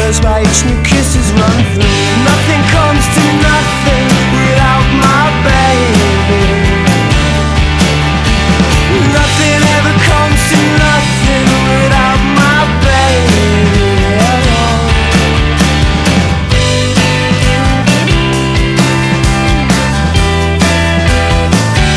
whispers while each new kisses run through. Nothing comes to nothing.